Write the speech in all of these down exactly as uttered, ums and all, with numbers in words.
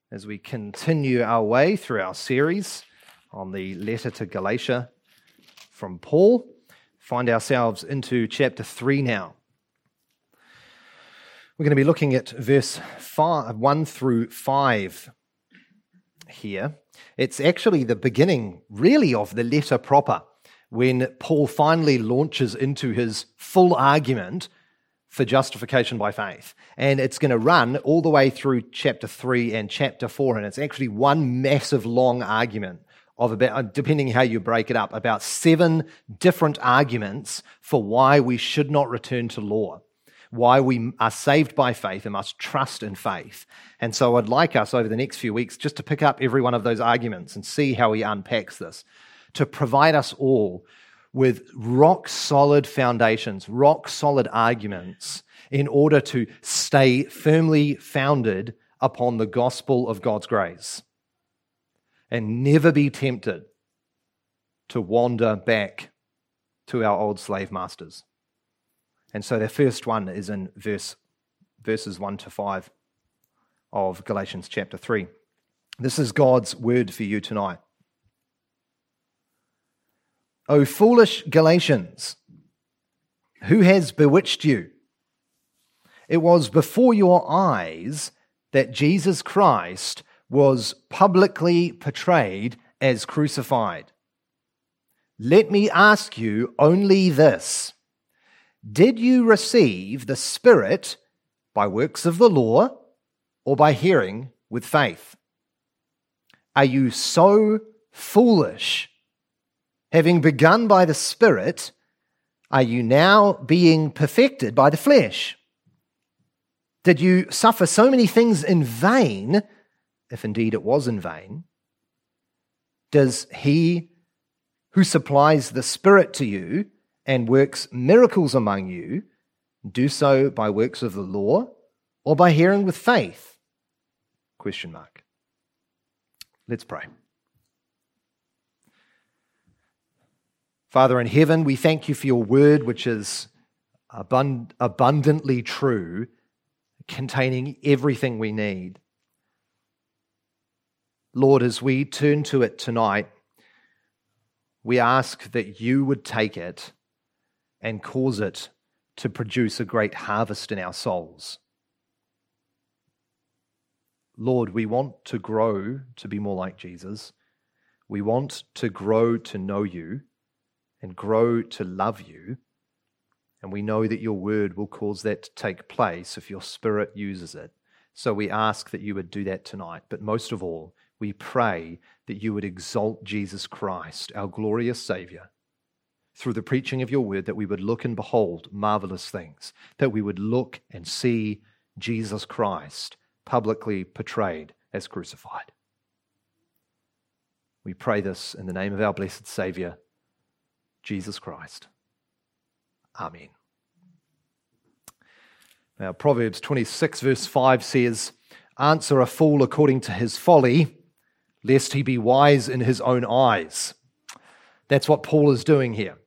as we continue our way through our series on the letter to Galatia from Paul. Find ourselves into chapter three now. We're going to be looking at verse five, one through five here. It's actually the beginning, really, of the letter proper, when Paul finally launches into his full argument for justification by faith. And it's going to run all the way through chapter three and chapter four, and it's actually one massive long argument of about, depending how you break it up, about seven different arguments for why we should not return to law, why we are saved by faith and must trust in faith. And so I'd like us over the next few weeks just to pick up every one of those arguments and see how he unpacks this, to provide us all with rock-solid foundations, rock-solid arguments in order to stay firmly founded upon the gospel of God's grace and never be tempted to wander back to our old slave masters. And so the first one is in verse verses one to five of Galatians chapter three. This is God's word for you tonight. O foolish Galatians, who has bewitched you? It was before your eyes that Jesus Christ was publicly portrayed as crucified. Let me ask you only this: did you receive the Spirit by works of the law or by hearing with faith? Are you so foolish? Having begun by the Spirit, are you now being perfected by the flesh? Did you suffer so many things in vain, if indeed it was in vain? Does he who supplies the Spirit to you and works miracles among you do so by works of the law or by hearing with faith? Question mark. Let's pray. Father in heaven, we thank you for your word, which is abund- abundantly true, containing everything we need. Lord, as we turn to it tonight, we ask that you would take it and cause it to produce a great harvest in our souls. Lord, we want to grow to be more like Jesus. We want to grow to know you and grow to love you. And we know that your word will cause that to take place if your Spirit uses it. So we ask that you would do that tonight. But most of all, we pray that you would exalt Jesus Christ, our glorious Savior, through the preaching of your word, that we would look and behold marvelous things, that we would look and see Jesus Christ publicly portrayed as crucified. We pray this in the name of our blessed Savior, Jesus Christ. Amen. Now, Proverbs twenty-six verse five says, "Answer a fool according to his folly, lest he be wise in his own eyes." That's what Paul is doing here.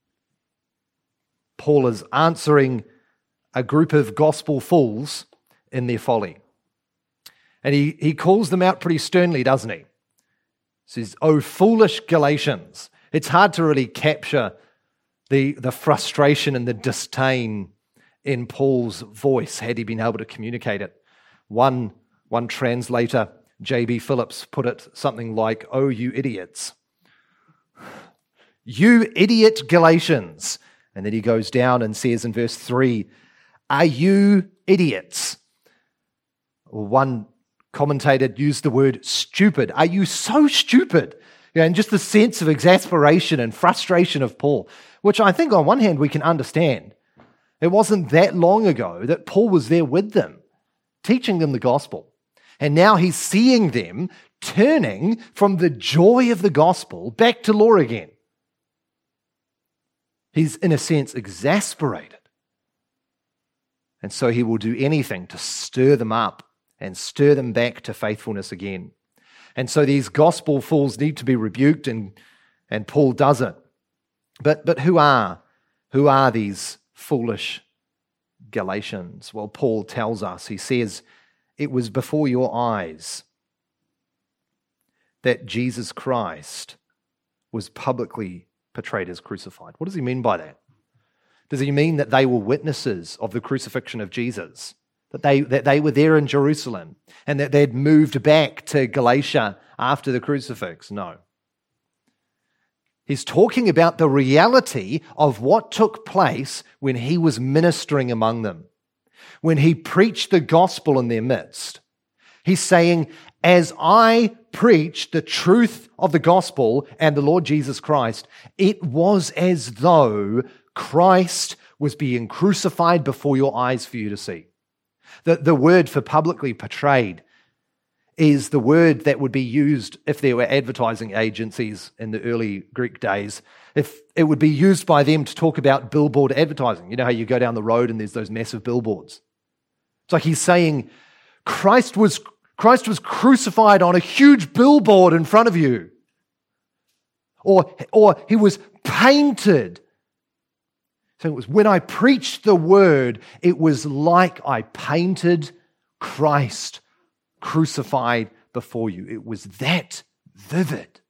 Paul is answering a group of gospel fools in their folly. And he, he calls them out pretty sternly, doesn't he? He says, "O foolish Galatians." It's hard to really capture the, the frustration and the disdain in Paul's voice had he been able to communicate it. One, one translator, J B Phillips, put it something like, "Oh, you idiots. You idiot Galatians." And then he goes down and says in verse three, "Are you idiots?" One commentator used the word stupid. Are you so stupid? You know, and just the sense of exasperation and frustration of Paul, which I think on one hand we can understand. It wasn't that long ago that Paul was there with them, teaching them the gospel. And now he's seeing them turning from the joy of the gospel back to law again. He's, in a sense, exasperated. And so he will do anything to stir them up and stir them back to faithfulness again. And so these gospel fools need to be rebuked, and, and Paul does it. But, but who are, who are these foolish Galatians? Well, Paul tells us, he says, it was before your eyes that Jesus Christ was publicly portrayed as crucified. What does he mean by that? Does he mean that they were witnesses of the crucifixion of Jesus? That they, that they were there in Jerusalem and that they'd moved back to Galatia after the crucifix? No. He's talking about the reality of what took place when he was ministering among them, when he preached the gospel in their midst. He's saying, as I preached the truth of the gospel and the Lord Jesus Christ, it was as though Christ was being crucified before your eyes for you to see. The, the word for publicly portrayed is the word that would be used if there were advertising agencies in the early Greek days. If it would be used by them to talk about billboard advertising. You know how you go down the road and there's those massive billboards. It's like he's saying, Christ was, Christ was crucified on a huge billboard in front of you. Or, or he was painted. So it was when I preached the word, it was like I painted Christ crucified before you. It was that vivid.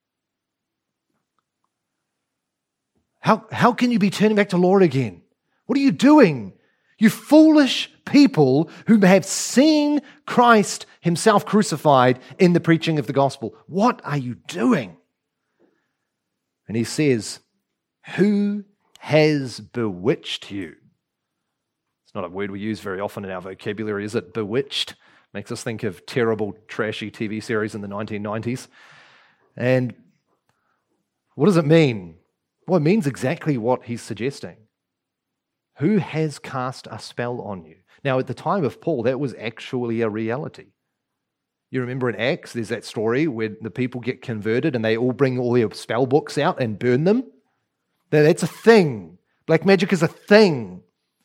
How, how can you be turning back to Lord again? What are you doing? You foolish people who have seen Christ himself crucified in the preaching of the gospel. What are you doing? And he says, who has bewitched you? It's not a word we use very often in our vocabulary, is it? Bewitched. Makes us think of terrible, trashy T V series in the nineteen nineties. And what does it mean? Well, it means exactly what he's suggesting. Who has cast a spell on you? Now, at the time of Paul, that was actually a reality. You remember in Acts, there's that story where the people get converted and they all bring all their spell books out and burn them. That's a thing. Black magic is a thing.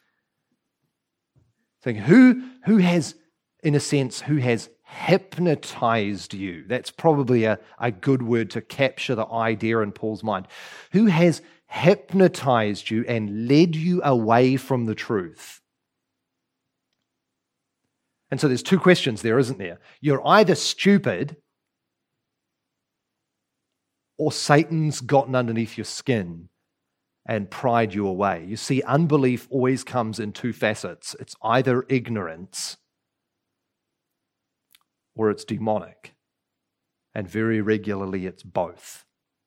Saying, who, who has, in a sense, who has hypnotized you? That's probably a, a good word to capture the idea in Paul's mind. Who has hypnotized you and led you away from the truth? And so there's two questions there, isn't there? You're either stupid or Satan's gotten underneath your skin and pried you away. You see, unbelief always comes in two facets. It's either ignorance or it's demonic. And very regularly it's both.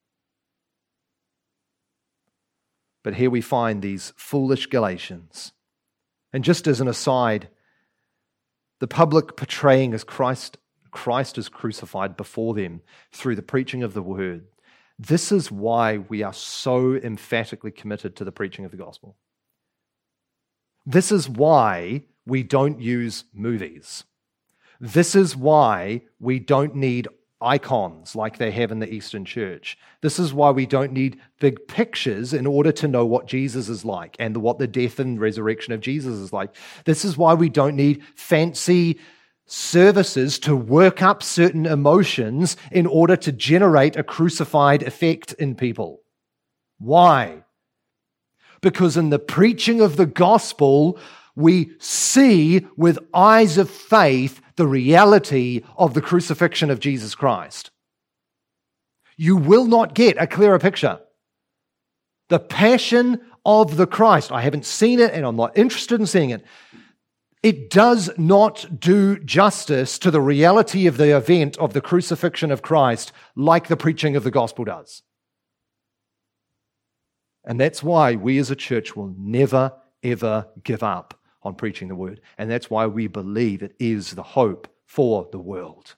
But here we find these foolish Galatians. And just as an aside, the public portraying as Christ, Christ is crucified before them through the preaching of the word. This is why we are so emphatically committed to the preaching of the gospel. This is why we don't use movies. This is why we don't need icons like they have in the Eastern Church. This is why we don't need big pictures in order to know what Jesus is like and what the death and resurrection of Jesus is like. This is why we don't need fancy services to work up certain emotions in order to generate a crucified effect in people. Why? Because in the preaching of the gospel, we see with eyes of faith the reality of the crucifixion of Jesus Christ. You will not get a clearer picture. The passion of the Christ. I haven't seen it and I'm not interested in seeing it. It does not do justice to the reality of the event of the crucifixion of Christ like the preaching of the gospel does. And that's why we as a church will never, ever give up on preaching the word. And that's why we believe it is the hope for the world.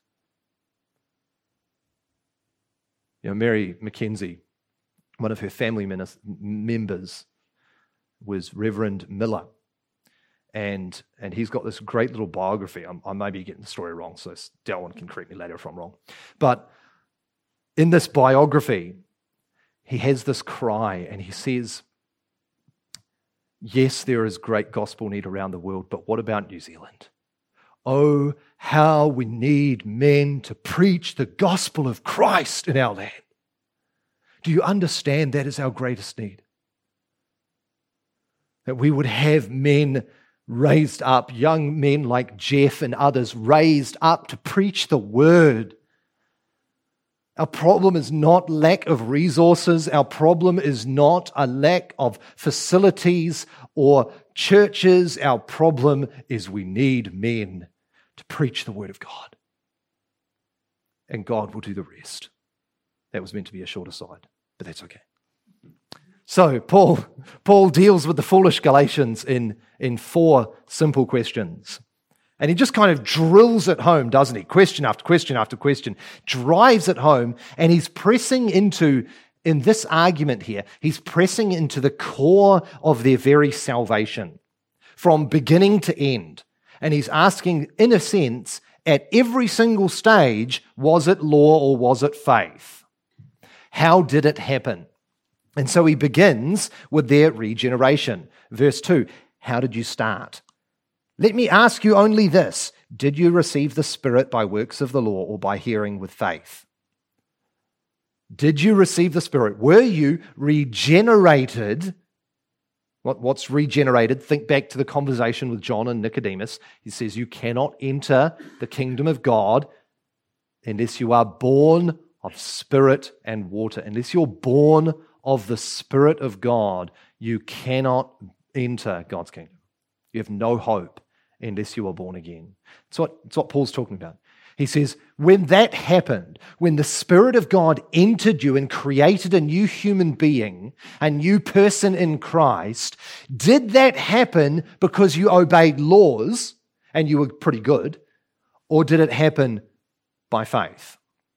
You know, Mary Mackenzie, one of her family members was Reverend Miller. And and he's got this great little biography. I'm, I may be getting the story wrong, so Delwyn can correct me later if I'm wrong. But in this biography, he has this cry and he says, yes, there is great gospel need around the world, but what about New Zealand? Oh, how we need men to preach the gospel of Christ in our land. Do you understand that is our greatest need? That we would have men raised up, young men like Jeff and others raised up to preach the word. Our problem is not lack of resources. Our problem is not a lack of facilities or churches. Our problem is we need men to preach the word of God. And God will do the rest. That was meant to be a short aside, but that's okay. So Paul, Paul deals with the foolish Galatians in, in four simple questions. And he just kind of drills it home, doesn't he? Question after question after question, drives it home, and he's pressing into, in this argument here, he's pressing into the core of their very salvation, from beginning to end. And he's asking, in a sense, at every single stage, was it law or was it faith? How did it happen? And so he begins with their regeneration. Verse two, how did you start? Let me ask you only this, did you receive the Spirit by works of the law or by hearing with faith? Did you receive the Spirit? Were you regenerated? What, what's regenerated? Think back to the conversation with John and Nicodemus. He says you cannot enter the kingdom of God unless you are born of spirit and water. Unless you're born of the Spirit of God, you cannot enter God's kingdom. You have no hope unless you are born again. That's what, that's what Paul's talking about. He says, when that happened, when the Spirit of God entered you and created a new human being, a new person in Christ, did that happen because you obeyed laws and you were pretty good, or did it happen by faith?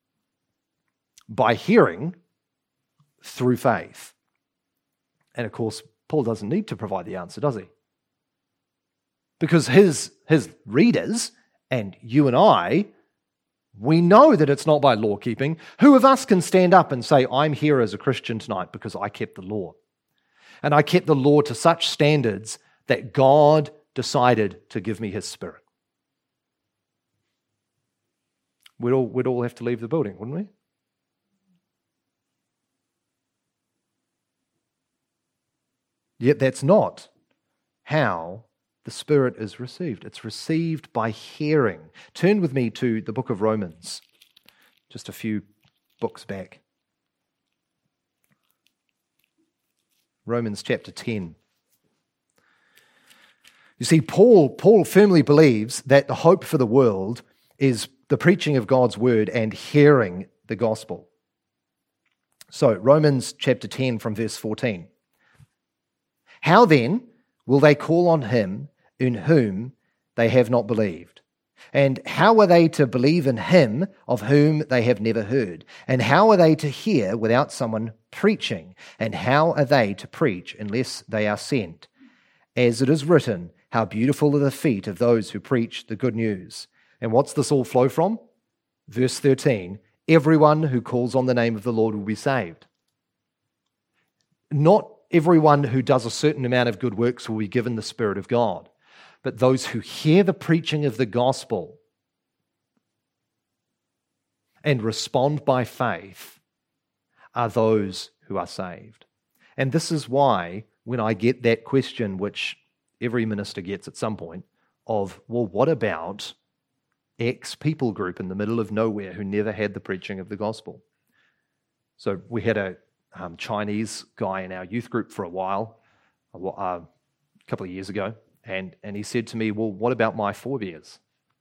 By hearing through faith. And of course, Paul doesn't need to provide the answer, does he? Because his, his readers, and you and I, we know that it's not by law keeping. Who of us can stand up and say, I'm here as a Christian tonight because I kept the law? And I kept the law to such standards that God decided to give me his Spirit. We'd all, we'd all have to leave the building, wouldn't we? Yet that's not how the Spirit is received. It's received by hearing. Turn with me to the book of Romans, just a few books back. Romans chapter ten. You see, Paul, Paul firmly believes that the hope for the world is the preaching of God's word and hearing the gospel. So, Romans chapter ten from verse fourteen. How then will they call on him in whom they have not believed? And how are they to believe in him of whom they have never heard? And how are they to hear without someone preaching? And how are they to preach unless they are sent? As it is written, how beautiful are the feet of those who preach the good news. And what's this all flow from? Verse thirteen, everyone who calls on the name of the Lord will be saved. Not everyone who does a certain amount of good works will be given the Spirit of God, but those who hear the preaching of the gospel and respond by faith are those who are saved. And this is why when I get that question, which every minister gets at some point, of, well, what about X people group in the middle of nowhere who never had the preaching of the gospel? So we had a Um, Chinese guy in our youth group for a while, a, a couple of years ago, and, and he said to me, well, what about my forebears?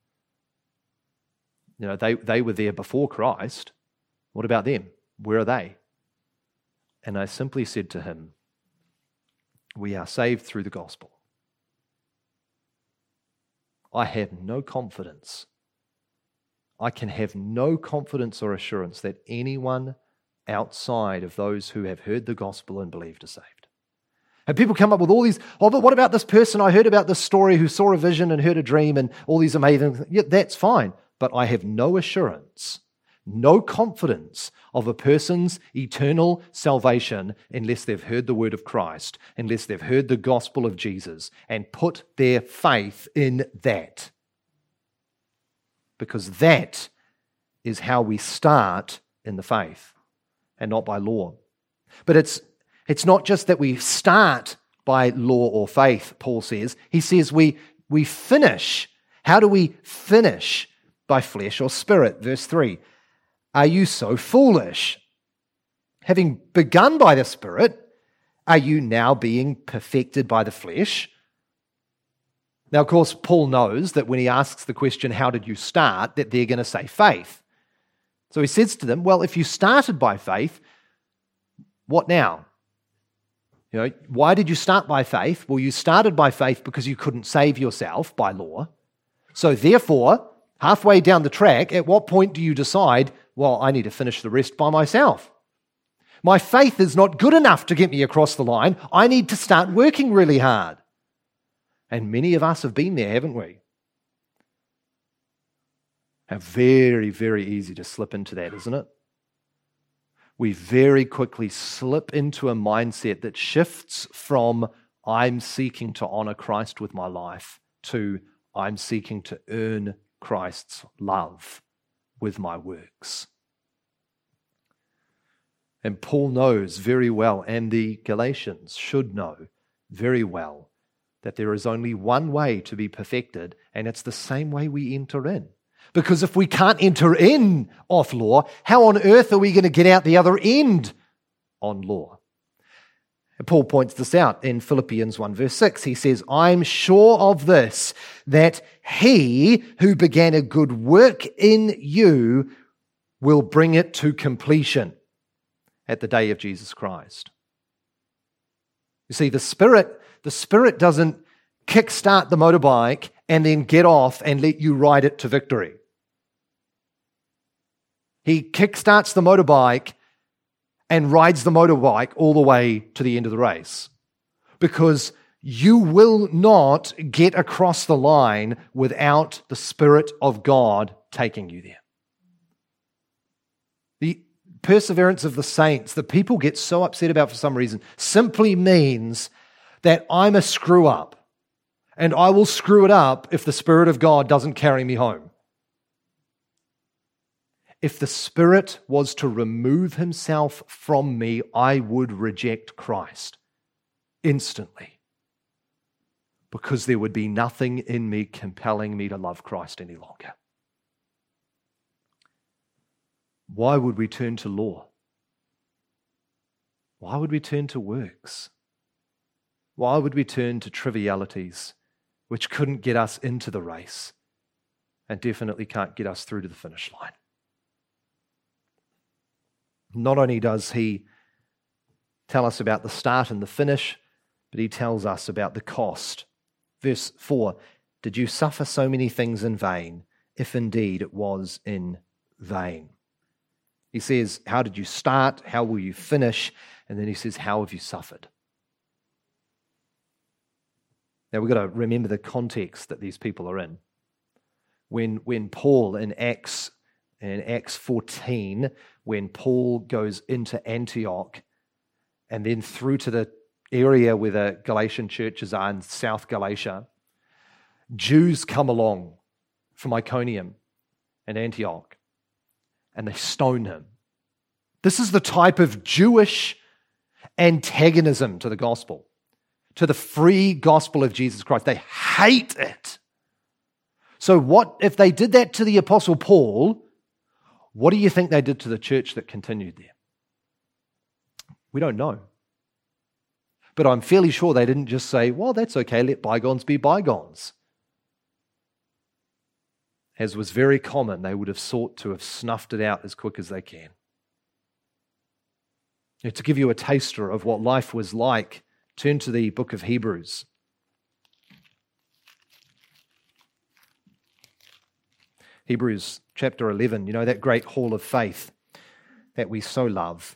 You know, they, they were there before Christ. What about them? Where are they? And I simply said to him, we are saved through the gospel. I have no confidence. I can have no confidence or assurance that anyone outside of those who have heard the gospel and believed are saved. And people come up with all these, oh, but what about this person? I heard about this story who saw a vision and heard a dream and all these amazing things. Yeah, that's fine. But I have no assurance, no confidence of a person's eternal salvation unless they've heard the word of Christ, unless they've heard the gospel of Jesus and put their faith in that. Because that is how we start in the faith. And not by law. But it's it's not just that we start by law or faith, Paul says. He says we, we finish. How do we finish? By flesh or spirit. Verse three. are you so foolish? Having begun by the Spirit, are you now being perfected by the flesh? Now, of course, Paul knows that when he asks the question, how did you start, that they're going to say faith. So he says to them, well, if you started by faith, what now? You know, why did you start by faith? Well, you started by faith because you couldn't save yourself by law. So therefore, halfway down the track, at what point do you decide, well, I need to finish the rest by myself? My faith is not good enough to get me across the line. I need to start working really hard. And many of us have been there, haven't we? How very, very easy to slip into that, isn't it? We very quickly slip into a mindset that shifts from I'm seeking to honor Christ with my life to I'm seeking to earn Christ's love with my works. And Paul knows very well, and the Galatians should know very well, that there is only one way to be perfected, and it's the same way we enter in. Because if we can't enter in off law, how on earth are we going to get out the other end on law? And Paul points this out in Philippians one verse six. He says, I'm sure of this, that he who began a good work in you will bring it to completion at the day of Jesus Christ. You see, the Spirit, the Spirit doesn't kickstart the motorbike and then get off and let you ride it to victory. He kickstarts the motorbike and rides the motorbike all the way to the end of the race. Because you will not get across the line without the Spirit of God taking you there. The perseverance of the saints, that people get so upset about for some reason, simply means that I'm a screw up, and I will screw it up if the Spirit of God doesn't carry me home. If the Spirit was to remove himself from me, I would reject Christ instantly, because there would be nothing in me compelling me to love Christ any longer. Why would we turn to law? Why would we turn to works? Why would we turn to trivialities which couldn't get us into the race and definitely can't get us through to the finish line? Not only does he tell us about the start and the finish, but he tells us about the cost. Verse four, did you suffer so many things in vain, if indeed it was in vain? He says, how did you start? How will you finish? And then he says, how have you suffered? Now we've got to remember the context that these people are in. When, when Paul in Acts, in Acts fourteen, when Paul goes into Antioch and then through to the area where the Galatian churches are in South Galatia, Jews come along from Iconium and Antioch and they stone him. This is the type of Jewish antagonism to the gospel, to the free gospel of Jesus Christ. They hate it. So what if they did that to the Apostle Paul? What do you think they did to the church that continued there? We don't know. But I'm fairly sure they didn't just say, well, that's okay, let bygones be bygones. As was very common, they would have sought to have snuffed it out as quick as they can. Now, to give you a taster of what life was like, turn to the book of Hebrews. Hebrews chapter eleven, you know, that great hall of faith that we so love.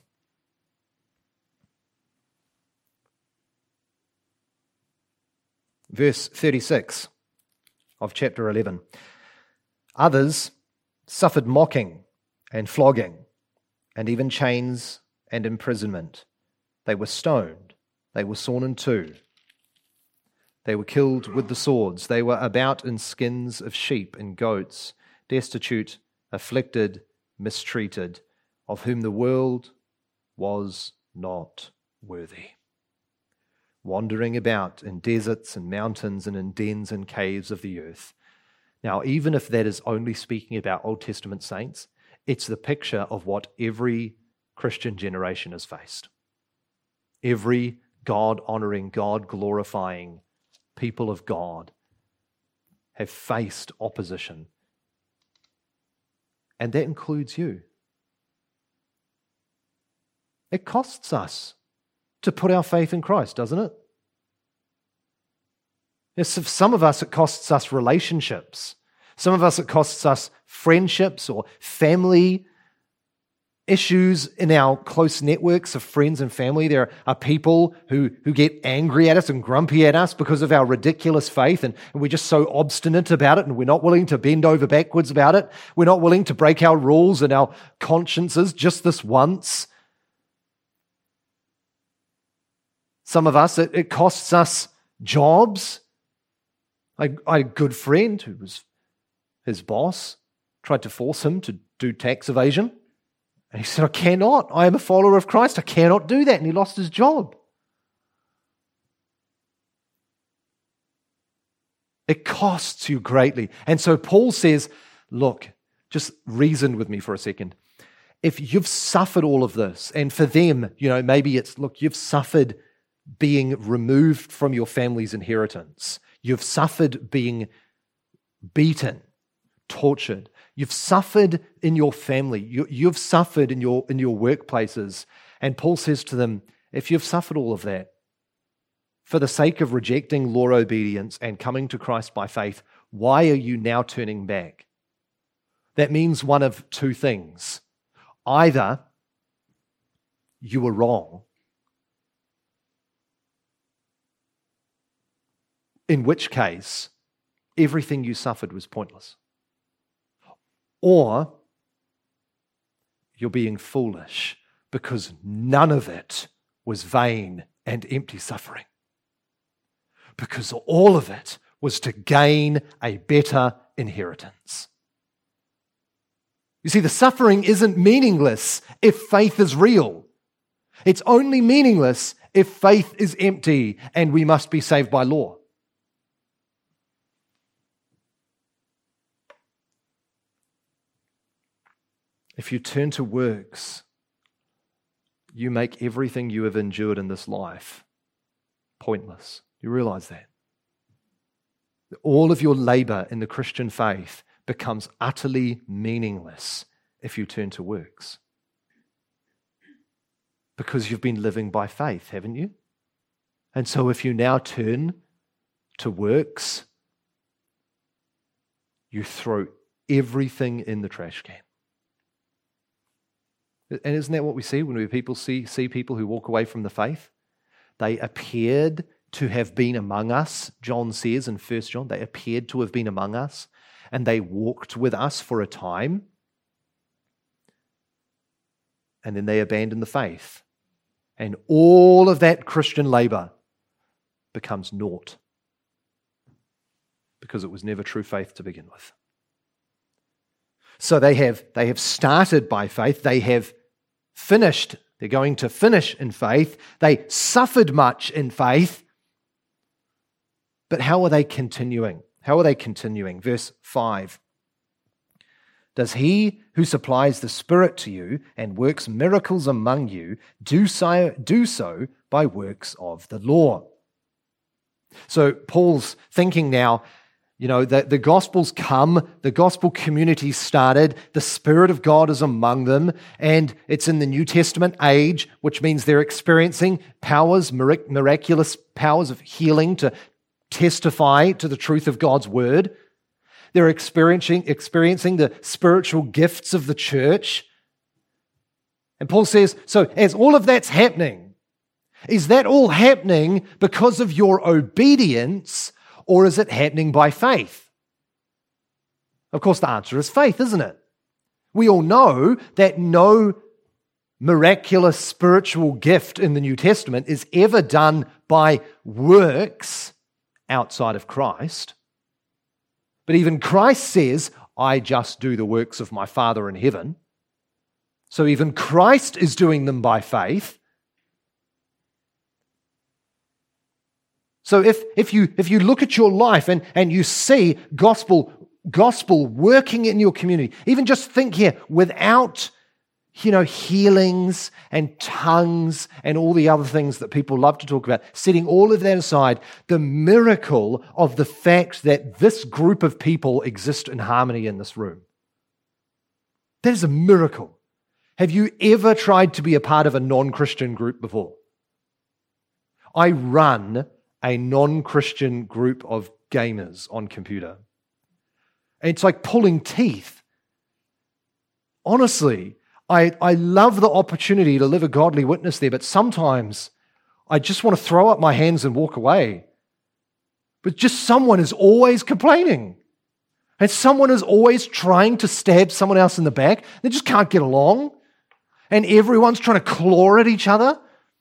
Verse thirty-six of chapter eleven. Others suffered mocking and flogging and even chains and imprisonment. They were stoned. They were sawn in two. They were killed with the swords. They were about in skins of sheep and goats, destitute, afflicted, mistreated, of whom the world was not worthy. Wandering about in deserts and mountains and in dens and caves of the earth. Now, even if that is only speaking about Old Testament saints, it's the picture of what every Christian generation has faced. Every God-honoring, God-glorifying people of God have faced opposition. And that includes you. It costs us to put our faith in Christ, doesn't it? Yes, for some of us, it costs us relationships. Some of us, it costs us friendships or family issues in our close networks of friends and family. There are people who, who get angry at us and grumpy at us because of our ridiculous faith, and, and we're just so obstinate about it, and we're not willing to bend over backwards about it. We're not willing to break our rules and our consciences just this once. Some of us, it, it costs us jobs. I, I had a good friend who was his boss, tried to force him to do tax evasion. And he said, I cannot. I am a follower of Christ. I cannot do that. And he lost his job. It costs you greatly. And so Paul says, look, just reason with me for a second. If you've suffered all of this, and for them, you know, maybe it's, look, you've suffered being removed from your family's inheritance. You've suffered being beaten, tortured. You've suffered in your family. You, you've suffered in your, in your workplaces. And Paul says to them, if you've suffered all of that, for the sake of rejecting law obedience and coming to Christ by faith, why are you now turning back? That means one of two things. Either you were wrong, in which case everything you suffered was pointless. Or you're being foolish because none of it was vain and empty suffering. Because all of it was to gain a better inheritance. You see, the suffering isn't meaningless if faith is real. It's only meaningless if faith is empty and we must be saved by law. If you turn to works, you make everything you have endured in this life pointless. You realize that? All of your labor in the Christian faith becomes utterly meaningless if you turn to works. Because you've been living by faith, haven't you? And so if you now turn to works, you throw everything in the trash can. And isn't that what we see when we people see, see people who walk away from the faith? They appeared to have been among us, John says in First John, they appeared to have been among us, and they walked with us for a time, and then they abandoned the faith. And all of that Christian labor becomes naught, because it was never true faith to begin with. So they have, they have started by faith, they have finished, they're going to finish in faith, they suffered much in faith, but how are they continuing? How are they continuing? Verse five. Does he who supplies the Spirit to you and works miracles among you do so, do so by works of the law? So Paul's thinking now, you know, the, the gospel's come, the gospel community started, the Spirit of God is among them, and it's in the New Testament age, which means they're experiencing powers, mirac- miraculous powers of healing to testify to the truth of God's word. They're experiencing, experiencing the spiritual gifts of the church. And Paul says, so as all of that's happening, is that all happening because of your obedience, or is it happening by faith? Of course, the answer is faith, isn't it? We all know that no miraculous spiritual gift in the New Testament is ever done by works outside of Christ. But even Christ says, I just do the works of my Father in heaven. So even Christ is doing them by faith. So if, if, you, if you look at your life and, and you see gospel gospel working in your community, even just think here, without, you know, healings and tongues and all the other things that people love to talk about, setting all of that aside, the miracle of the fact that this group of people exist in harmony in this room. That is a miracle. Have you ever tried to be a part of a non-Christian group before? I run a non-Christian group of gamers on computer. And it's like pulling teeth. Honestly, I, I love the opportunity to live a godly witness there, but sometimes I just want to throw up my hands and walk away. But just someone is always complaining. And someone is always trying to stab someone else in the back. They just can't get along. And everyone's trying to claw at each other.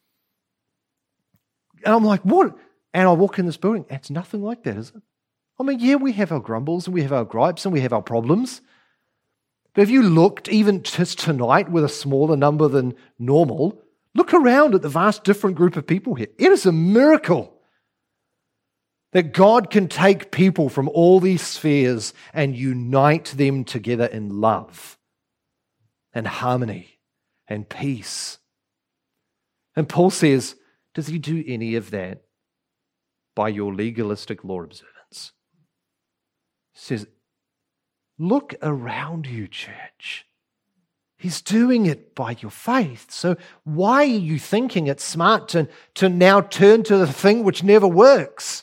And I'm like, what? And I walk in this building. It's nothing like that, is it? I mean, yeah, we have our grumbles and we have our gripes and we have our problems. But if you looked even just tonight with a smaller number than normal, look around at the vast different group of people here. It is a miracle that God can take people from all these spheres and unite them together in love and harmony and peace. And Paul says, does he do any of that by your legalistic law observance? He says, look around you, church. He's doing it by your faith. So why are you thinking it's smart to, to now turn to the thing which never works?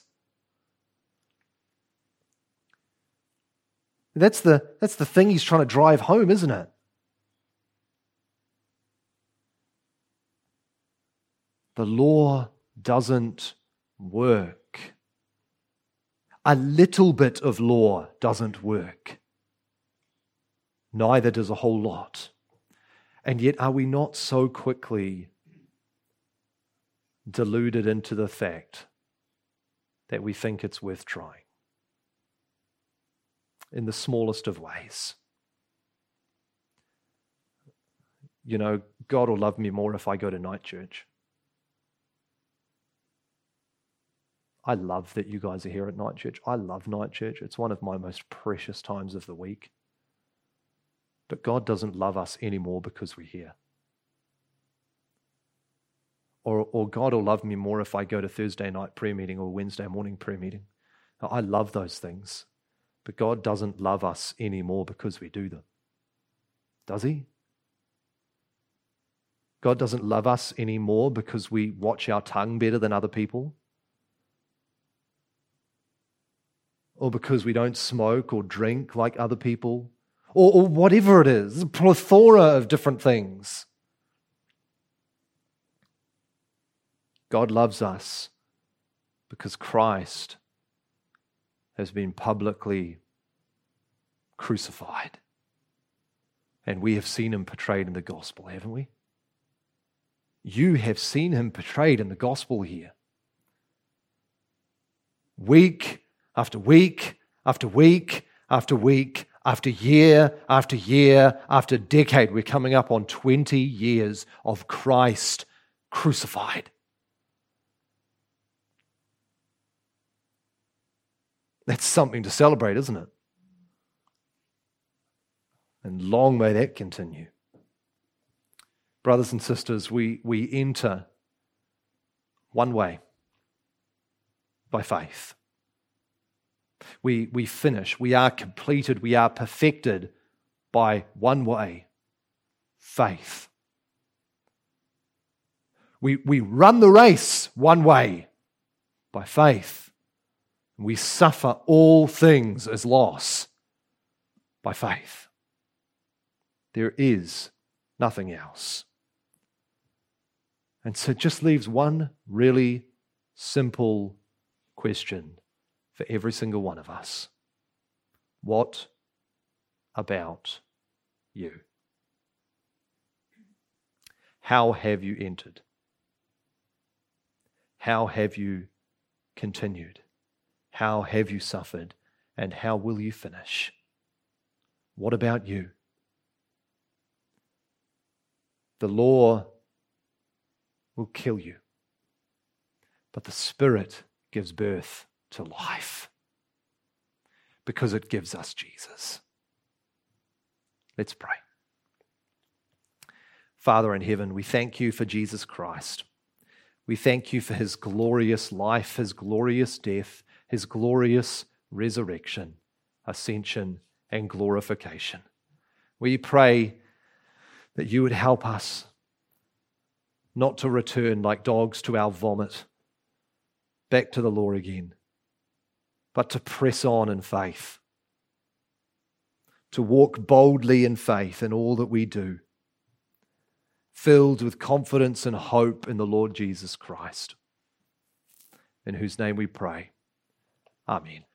That's the, that's the thing he's trying to drive home, isn't it? The law doesn't work. A little bit of law doesn't work. Neither does a whole lot. And yet, are we not so quickly deluded into the fact that we think it's worth trying? In the smallest of ways. You know, God will love me more if I go to night church. I love that you guys are here at night church. I love night church. It's one of my most precious times of the week. But God doesn't love us anymore because we're here. Or, or God will love me more if I go to Thursday night prayer meeting or Wednesday morning prayer meeting. Now, I love those things. But God doesn't love us anymore because we do them. Does He? God doesn't love us anymore because we watch our tongue better than other people? Or because we don't smoke or drink like other people? Or, or whatever it is, a plethora of different things. God loves us because Christ has been publicly crucified. And we have seen Him portrayed in the gospel, haven't we? You have seen Him portrayed in the gospel here. Week after week after week after week after year after year after decade, we're coming up on twenty years of Christ crucified. That's something to celebrate, isn't it? And long may that continue. Brothers and sisters, we, we enter one way, by faith. We, we finish, we are completed, we are perfected by one way, faith. We, we run the race one way, by faith. We suffer all things as loss by faith. There is nothing else. And so it just leaves one really simple question for every single one of us. What about you? How have you entered? How have you continued? How have you suffered? And how will you finish? What about you? The law will kill you, but the Spirit gives birth to life. because it gives us Jesus. Let's pray. Father in heaven, we thank you for Jesus Christ. We thank you for his glorious life, his glorious death, his glorious resurrection, ascension, and glorification. We pray that you would help us not to return like dogs to our vomit, back to the law again, but to press on in faith, to walk boldly in faith in all that we do, filled with confidence and hope in the Lord Jesus Christ, in whose name we pray. Amen.